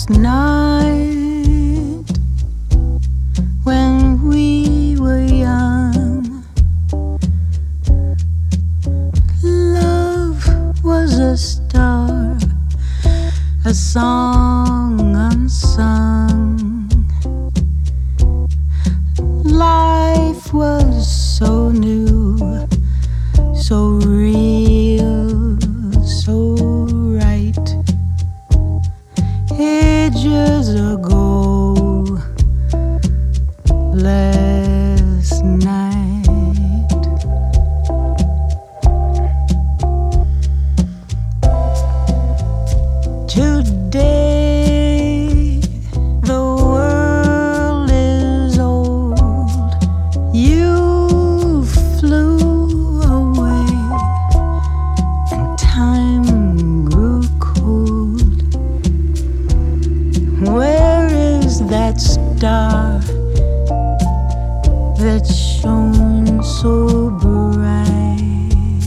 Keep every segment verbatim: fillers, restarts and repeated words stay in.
last night when we were young. Love was a star, a song unsung. Life was so new, so real, so right. Ages ago, last night. Today, the world is old. You flew away, and time grew cold. Where is that star that shone so bright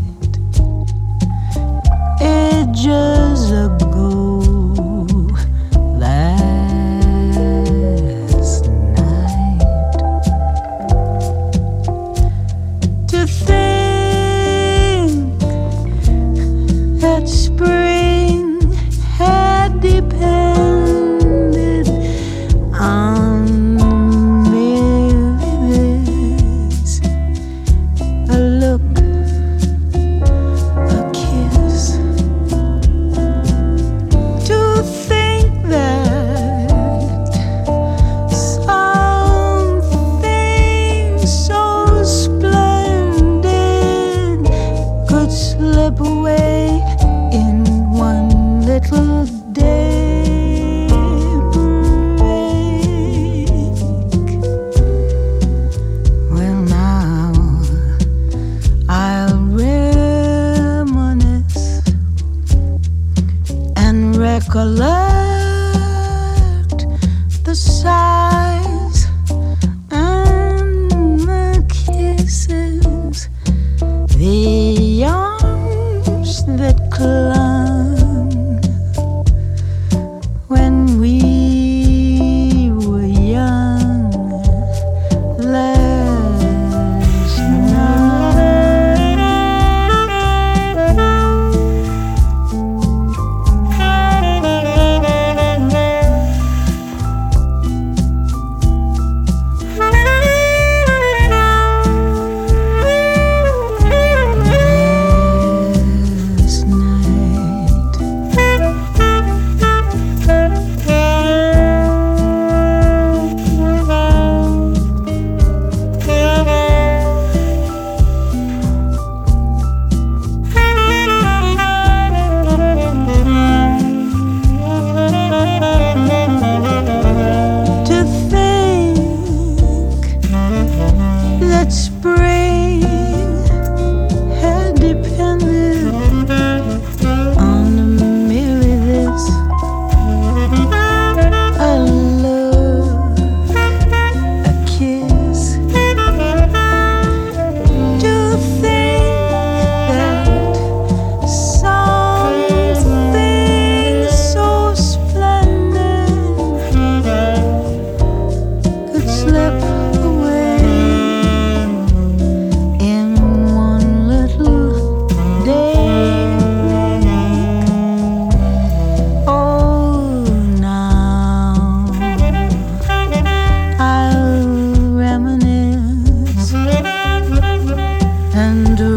ages ago, last night? To think that spring had depended on merely this, a look, a kiss. To think that something so splendid could slip away in one little daybreak. Well, now I'll reminisce and recollect the sighs and the kisses, the arms that clung when we were young last night. Last night. To think that spring had depended on merely this, a look, a kiss. To think that something so splendid could slip away in one little daybreak. Oh, now I'll reminisce and